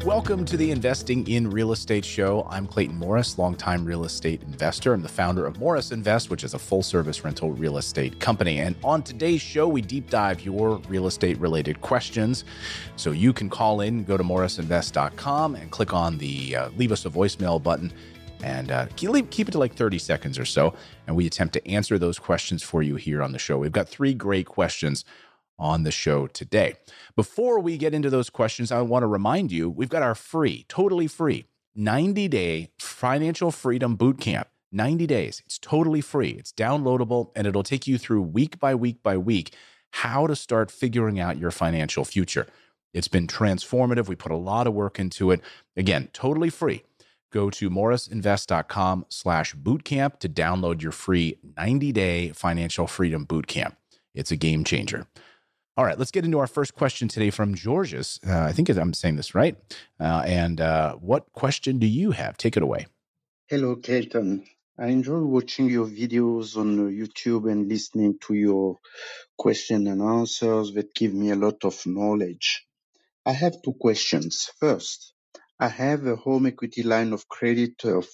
Welcome to the Investing in Real Estate show. I'm Clayton Morris, longtime real estate investor. I'm the founder of Morris Invest, which is a full-service rental real estate company. And on today's show, we deep dive your real estate-related questions. So you can call in, go to morrisinvest.com and click on the leave us a voicemail button. And keep it to like 30 seconds or so. And we attempt to answer those questions for you here on the show. We've got 3 great questions on the show today. Before we get into those questions, I want to remind you, we've got our totally free 90-day financial freedom bootcamp. 90 days. It's totally free. It's downloadable, and it'll take you through week by week by week how to start figuring out your financial future. It's been transformative. We put a lot of work into it. Again, totally free. Go to morrisinvest.com/bootcamp to download your free 90-day financial freedom bootcamp. It's a game changer. All right, let's get into our first question today from Georges. I think I'm saying this right. What question do you have? Take it away. Hello, Clayton. I enjoy watching your videos on YouTube and listening to your question and answers that give me a lot of knowledge. I have 2 questions. First, I have a home equity line of credit of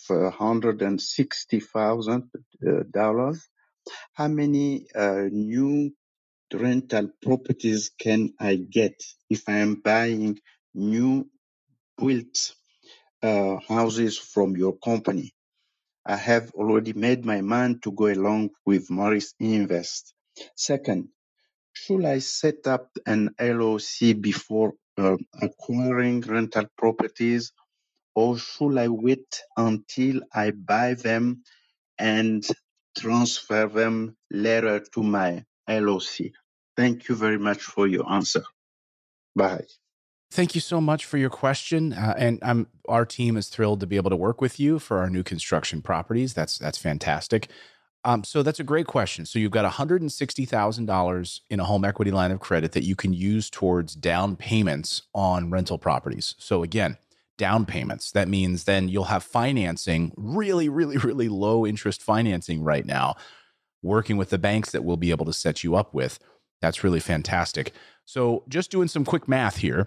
$160,000. How many new rental properties can I get if I am buying new built houses from your company? I have already made my mind to go along with Morris Invest. Second, should I set up an LLC before acquiring rental properties, or should I wait until I buy them and transfer them later to my LLC? Thank you very much for your answer. Bye. Thank you so much for your question. Our team is thrilled to be able to work with you for our new construction properties. That's fantastic. So that's a great question. So you've got $160,000 in a home equity line of credit that you can use towards down payments on rental properties. So again, down payments. That means then you'll have financing, really, really, really low interest financing right now, working with the banks that we'll be able to set you up with. That's really fantastic. So just doing some quick math here,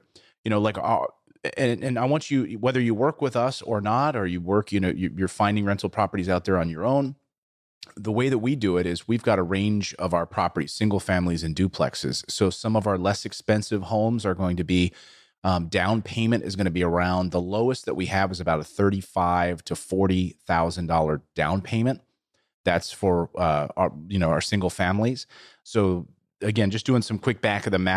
and I want you, whether you work with us or not, or you work, you're finding rental properties out there on your own. The way that we do it is we've got a range of our properties, single families and duplexes. So some of our less expensive homes are going to be down payment is going to be around, the lowest that we have is about a $35,000 to $40,000 down payment. That's for our single families. So again, just doing some quick back of the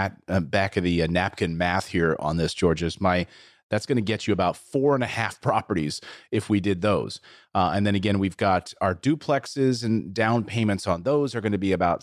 napkin math here on this, Georges. That's going to get you about 4.5 properties if we did those. And then again, we've got our duplexes, and down payments on those are going to be about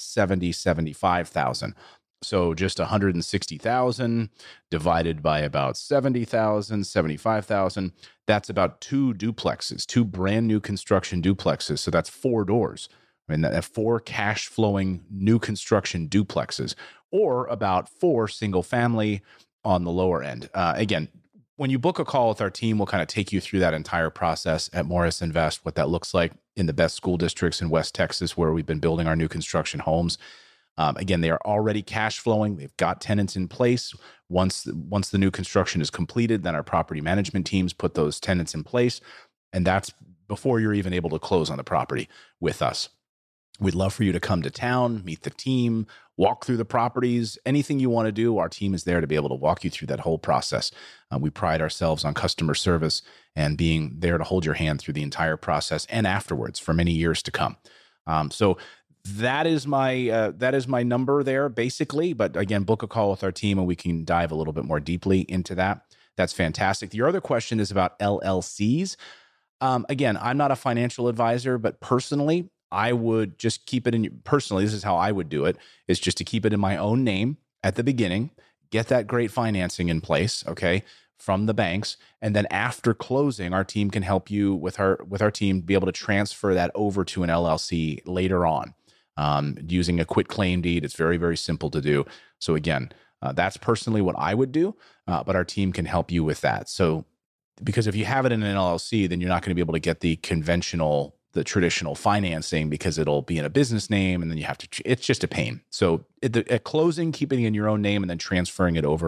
$75,000. So just $160,000 divided by about $70,000, $75,000. That's about 2 duplexes, 2 brand new construction duplexes. So that's 4 doors. I mean, that 4 cash flowing new construction duplexes, or about 4 single family on the lower end. Again, when you book a call with our team, we'll kind of take you through that entire process at Morris Invest, what that looks like in the best school districts in West Texas, where we've been building our new construction homes. Again, they are already cash flowing. They've got tenants in place. Once the new construction is completed, then our property management teams put those tenants in place. And that's before you're even able to close on the property with us. We'd love for you to come to town, meet the team, walk through the properties, anything you want to do. Our team is there to be able to walk you through that whole process. We pride ourselves on customer service and being there to hold your hand through the entire process and afterwards for many years to come. So that is my number there, basically. But again, book a call with our team and we can dive a little bit more deeply into that. That's fantastic. Your other question is about LLCs. Again, I'm not a financial advisor, but personally, I would just keep it personally, this is how I would do it, is just to keep it in my own name at the beginning, get that great financing in place, okay, from the banks. And then after closing, our team can help you with our team be able to transfer that over to an LLC later on using a quit claim deed. It's very, very simple to do. So again, that's personally what I would do, but our team can help you with that. So because if you have it in an LLC, then you're not going to be able to get the traditional financing because it'll be in a business name and then you have to, it's just a pain. So at closing, keeping it in your own name and then transferring it over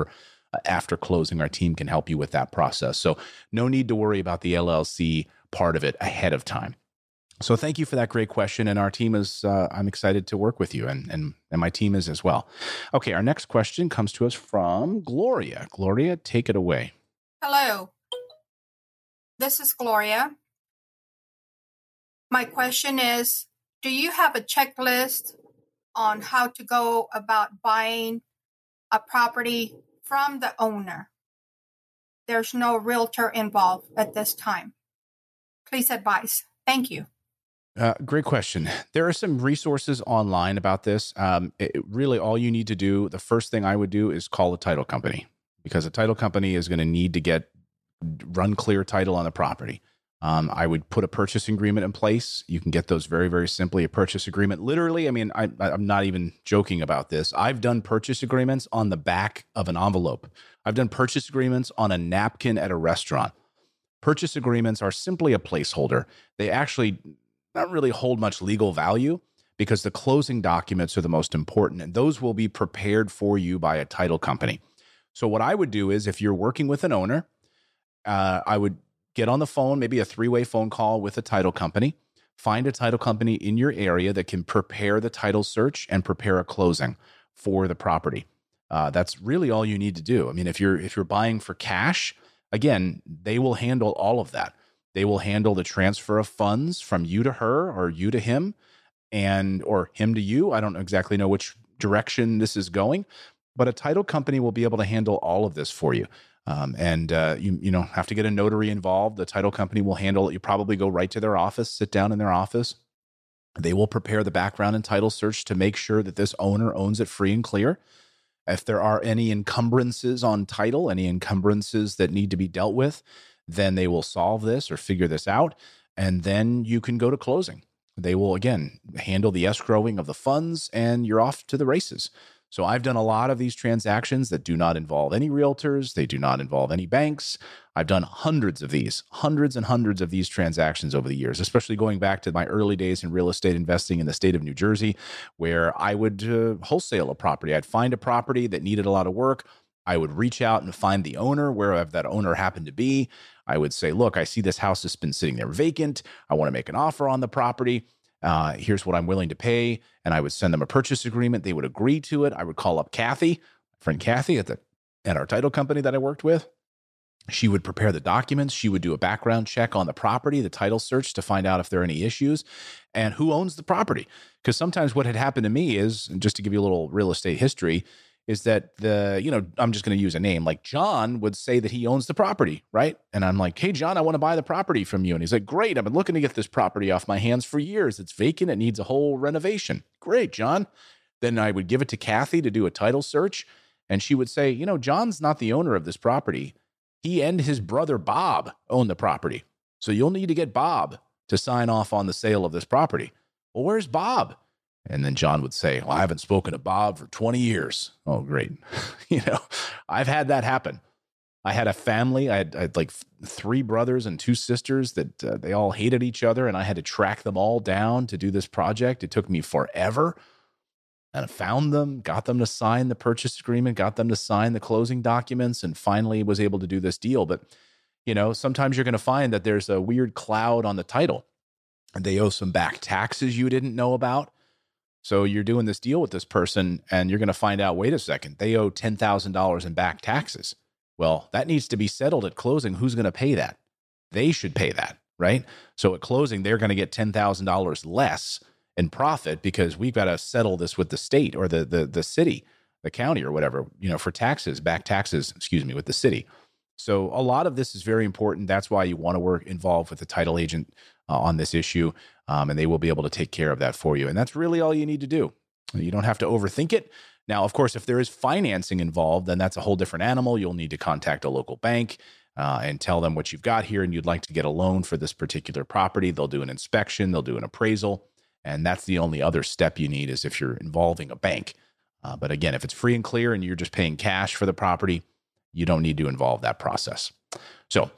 after closing, our team can help you with that process. So no need to worry about the LLC part of it ahead of time. So thank you for that great question. And our team is, I'm excited to work with you, and my team is as well. Okay, our next question comes to us from Gloria. Gloria, take it away. Hello, this is Gloria. My question is, do you have a checklist on how to go about buying a property from the owner? There's no realtor involved at this time. Please advise. Thank you. Great question. There are some resources online about this. Really, all you need to do, the first thing I would do is call a title company, because a title company is going to need to run clear title on the property. I would put a purchase agreement in place. You can get those very, very simply. A purchase agreement, literally, I mean, I'm not even joking about this. I've done purchase agreements on the back of an envelope. I've done purchase agreements on a napkin at a restaurant. Purchase agreements are simply a placeholder. They actually not really hold much legal value, because the closing documents are the most important, and those will be prepared for you by a title company. So what I would do is, if you're working with an owner, I would get on the phone, maybe a 3-way phone call with a title company, find a title company in your area that can prepare the title search and prepare a closing for the property. That's really all you need to do. I mean, if you're buying for cash, again, they will handle all of that. They will handle the transfer of funds from you to her, or you to him, or him to you. I don't exactly know which direction this is going, but a title company will be able to handle all of this for you. You don't have to get a notary involved. The title company will handle it. You probably go right to their office, sit down in their office. They will prepare the background and title search to make sure that this owner owns it free and clear. If there are any encumbrances on title, any encumbrances that need to be dealt with, then they will solve this or figure this out, and then you can go to closing. They will, again, handle the escrowing of the funds, and you're off to the races. So I've done a lot of these transactions that do not involve any realtors. They do not involve any banks. I've done hundreds and hundreds of these transactions over the years, especially going back to my early days in real estate investing in the state of New Jersey, where I would wholesale a property. I'd find a property that needed a lot of work. I would reach out and find the owner, wherever that owner happened to be. I would say, look, I see this house has been sitting there vacant. I want to make an offer on the property. Here's what I'm willing to pay. And I would send them a purchase agreement. They would agree to it. I would call up Kathy, friend Kathy at our title company that I worked with. She would prepare the documents. She would do a background check on the property, the title search, to find out if there are any issues and who owns the property. Because sometimes what had happened to me is, just to give you a little real estate history, is that I'm just going to use a name, like John would say that he owns the property, right? And I'm like, hey, John, I want to buy the property from you. And he's like, great. I've been looking to get this property off my hands for years. It's vacant. It needs a whole renovation. Great, John. Then I would give it to Kathy to do a title search. And she would say, John's not the owner of this property. He and his brother, Bob, own the property. So you'll need to get Bob to sign off on the sale of this property. Well, where's Bob? And then John would say, well, I haven't spoken to Bob for 20 years. Oh, great. I've had that happen. I had a family. I had like 3 brothers and 2 sisters that they all hated each other, and I had to track them all down to do this project. It took me forever. And I found them, got them to sign the purchase agreement, got them to sign the closing documents, and finally was able to do this deal. But, sometimes you're going to find that there's a weird cloud on the title, and they owe some back taxes you didn't know about. So you're doing this deal with this person, and you're going to find out, wait a second, they owe $10,000 in back taxes. Well, that needs to be settled at closing. Who's going to pay that? They should pay that, right? So at closing, they're going to get $10,000 less in profit, because we've got to settle this with the state or the city, the county or whatever, for taxes, back taxes, with the city. So a lot of this is very important. That's why you want to work involved with the title agent on this issue, and they will be able to take care of that for you. And that's really all you need to do. You don't have to overthink it. Now, of course, if there is financing involved, then that's a whole different animal. You'll need to contact a local bank and tell them what you've got here and you'd like to get a loan for this particular property. They'll do an inspection. They'll do an appraisal. And that's the only other step you need, is if you're involving a bank. But again, if it's free and clear and you're just paying cash for the property, you don't need to involve that process. So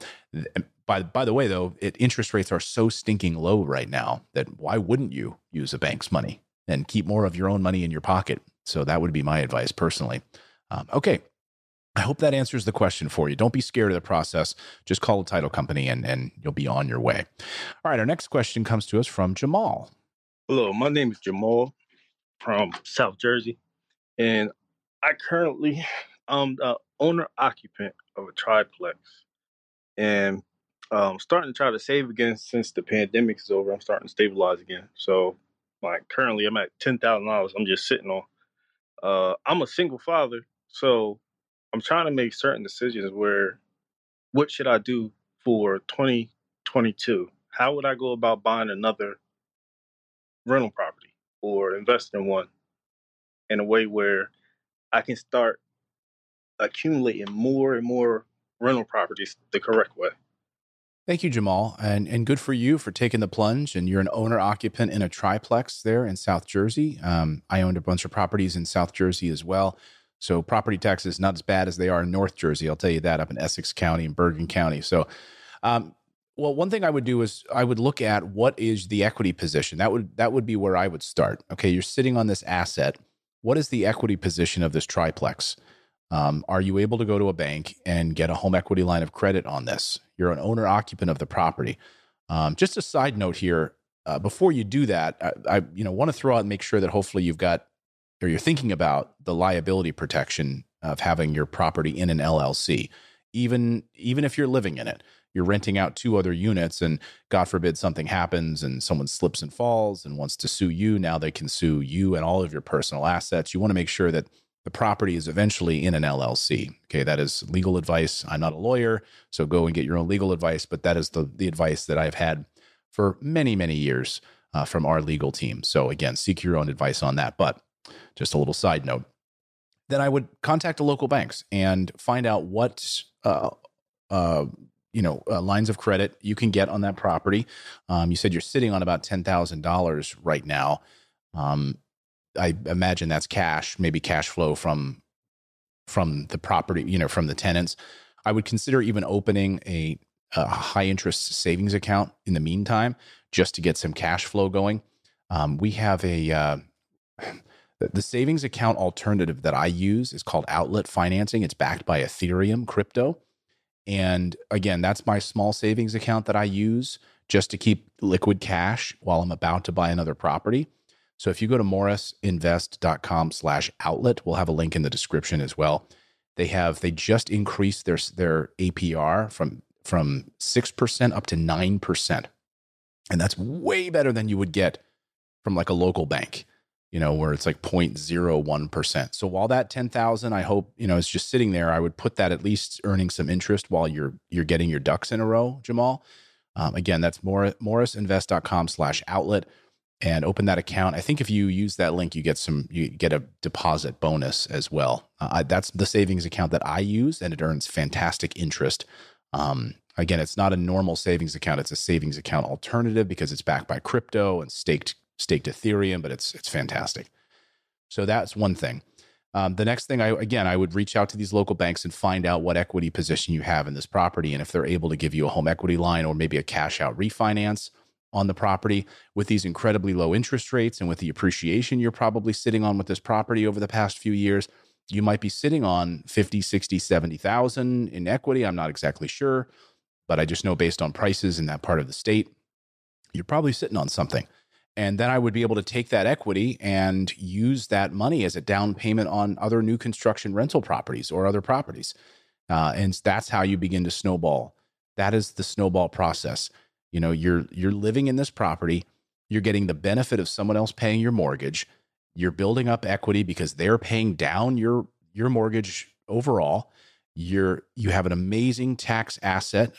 by the way, though, interest rates are so stinking low right now that why wouldn't you use a bank's money and keep more of your own money in your pocket? So that would be my advice personally. Okay. I hope that answers the question for you. Don't be scared of the process. Just call a title company and you'll be on your way. All right, our next question comes to us from Jamal. Hello, my name is Jamal from South Jersey, and I'm the owner occupant of a triplex, and starting to try to save again since the pandemic is over. I'm starting to stabilize again. So, currently, I'm at $10,000. I'm just sitting on. I'm a single father, so I'm trying to make certain decisions where what should I do for 2022? How would I go about buying another rental property or invest in one in a way where I can start accumulating more and more rental properties the correct way? Thank you, Jamal. And good for you for taking the plunge. And you're an owner occupant in a triplex there in South Jersey. I owned a bunch of properties in South Jersey as well. So property taxes not as bad as they are in North Jersey. I'll tell you that, up in Essex County and Bergen County. So, well, one thing I would do is I would look at what is the equity position. That would be where I would start. Okay, you're sitting on this asset. What is the equity position of this triplex? Are you able to go to a bank and get a home equity line of credit on this? You're an owner occupant of the property. Just a side note here, before you do that, I want to throw out and make sure that hopefully you're thinking about the liability protection of having your property in an LLC. Even if you're living in it, you're renting out 2 other units, and God forbid something happens and someone slips and falls and wants to sue you. Now they can sue you and all of your personal assets. You want to make sure that the property is eventually in an LLC. Okay, that is legal advice. I'm not a lawyer, so go and get your own legal advice. But that is the advice that I've had for many, many years from our legal team. So again, seek your own advice on that. But just a little side note. Then I would contact the local banks and find out what lines of credit you can get on that property. You said you're sitting on about $10,000 right now. I imagine that's cash, maybe cash flow from the property, from the tenants. I would consider even opening a high interest savings account in the meantime, just to get some cash flow going. We have the savings account alternative that I use is called Outlet Financing. It's backed by Ethereum crypto. And again, that's my small savings account that I use just to keep liquid cash while I'm about to buy another property. So if you go to morrisinvest.com/outlet, we'll have a link in the description as well. They just increased their APR from 6% up to 9%. And that's way better than you would get from like a local bank, where it's like 0.01%. So while that 10,000, I hope, is just sitting there, I would put that at least earning some interest while you're getting your ducks in a row, Jamal. Again, that's morrisinvest.com/outlet. And open that account. I think if you use that link, you get a deposit bonus as well. That's the savings account that I use, and it earns fantastic interest. Again, it's not a normal savings account; it's a savings account alternative because it's backed by crypto and staked Ethereum. But it's fantastic. So that's one thing. The next thing, I would reach out to these local banks and find out what equity position you have in this property, and if they're able to give you a home equity line or maybe a cash out refinance on the property. With these incredibly low interest rates and with the appreciation you're probably sitting on with this property over the past few years, you might be sitting on 50, 60, 70,000 in equity. I'm not exactly sure, but I just know based on prices in that part of the state, you're probably sitting on something. And then I would be able to take that equity and use that money as a down payment on other new construction rental properties or other properties. And that's how you begin to snowball. That is the snowball process. You're living in this property. You're getting the benefit of someone else paying your mortgage. You're building up equity because they're paying down your mortgage overall. You have an amazing tax asset.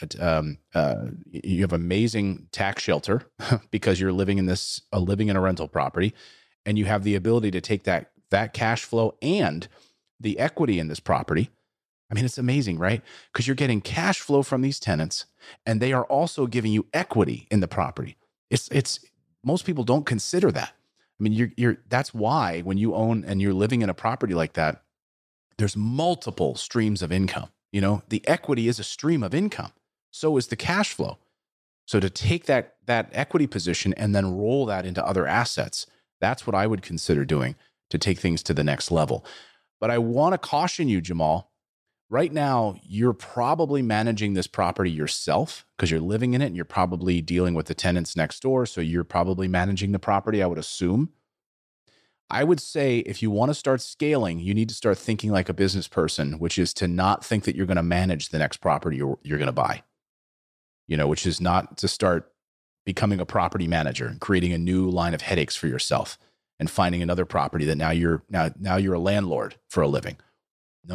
You have amazing tax shelter because you're living in a rental property, and you have the ability to take that cash flow and the equity in this property. I mean, it's amazing, right? Because you're getting cash flow from these tenants, and they are also giving you equity in the property. It's most people don't consider that. I mean, that's why when you own and you're living in a property like that, there's multiple streams of income. The equity is a stream of income. So is the cash flow. So to take that equity position and then roll that into other assets, that's what I would consider doing to take things to the next level. But I want to caution you, Jamal. right now, you're probably managing this property yourself because you're living in it and you're probably dealing with the tenants next door. So you're probably managing the property, I would assume. I would say if you want to start scaling, you need to start thinking like a business person, which is to not think that you're going to manage the next property you're going to buy, which is not to start becoming a property manager and creating a new line of headaches for yourself and finding another property that now you're a landlord for a living. No.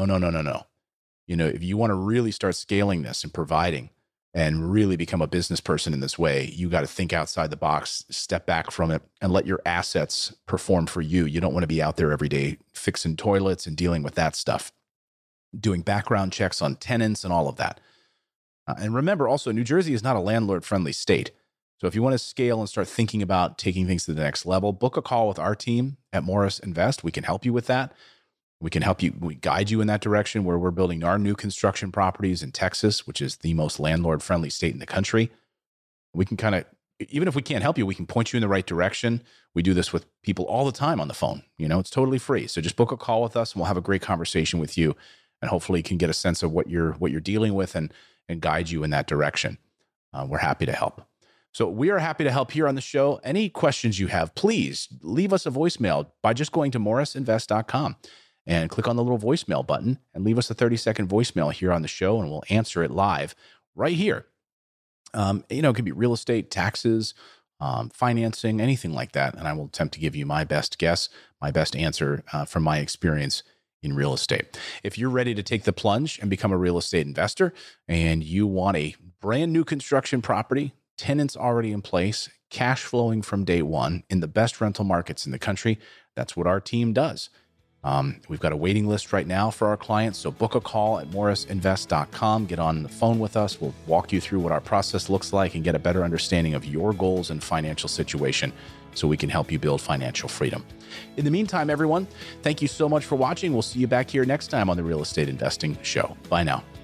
If you want to really start scaling this and providing and really become a business person in this way, you got to think outside the box, step back from it, and let your assets perform for you. You don't want to be out there every day fixing toilets and dealing with that stuff, doing background checks on tenants and all of that. And remember also, New Jersey is not a landlord-friendly state. So if you want to scale and start thinking about taking things to the next level, book a call with our team at Morris Invest. We can help you with that. We can help you, we guide you in that direction where we're building our new construction properties in Texas, which is the most landlord-friendly state in the country. We can kind of, even if we can't help you, we can point you in the right direction. We do this with people all the time on the phone. It's totally free. So just book a call with us and we'll have a great conversation with you and hopefully can get a sense of what you're dealing with and guide you in that direction. We're happy to help. So we are happy to help here on the show. Any questions you have, please leave us a voicemail by just going to morrisinvest.com. and click on the little voicemail button and leave us a 30-second voicemail here on the show, and we'll answer it live right here. It could be real estate, taxes, financing, anything like that. And I will attempt to give you my best guess, my best answer from my experience in real estate. If you're ready to take the plunge and become a real estate investor and you want a brand new construction property, tenants already in place, cash flowing from day one in the best rental markets in the country, that's what our team does. We've got a waiting list right now for our clients, so book a call at morrisinvest.com. Get on the phone with us. We'll walk you through what our process looks like and get a better understanding of your goals and financial situation so we can help you build financial freedom. In the meantime, everyone, thank you so much for watching. We'll see you back here next time on the Real Estate Investing Show. Bye now.